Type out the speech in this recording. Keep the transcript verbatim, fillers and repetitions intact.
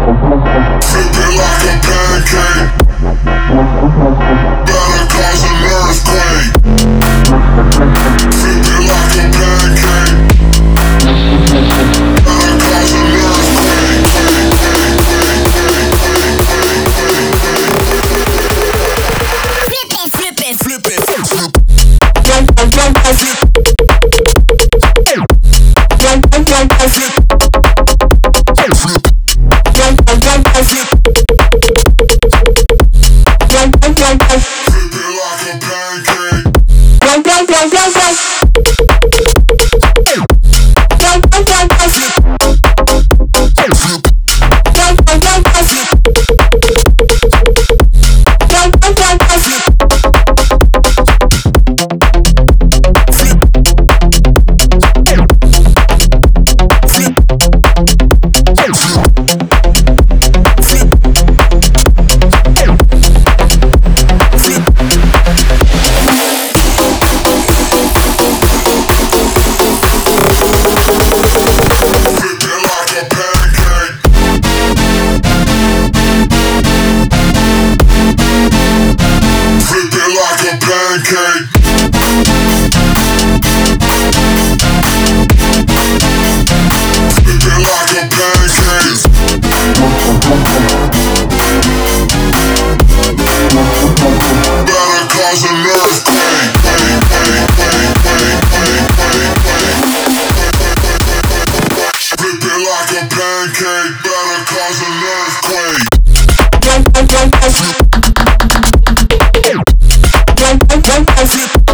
Flip it like a pancake. Better cause an earthquake. Flip it like a pancake. Better cause an earthquake. Flip it, flip it, flip it, flip it. Pancake. Flip it like a pancake. Better cause an earthquake. Flip it like a pancake. Better cause an earthquake. Flip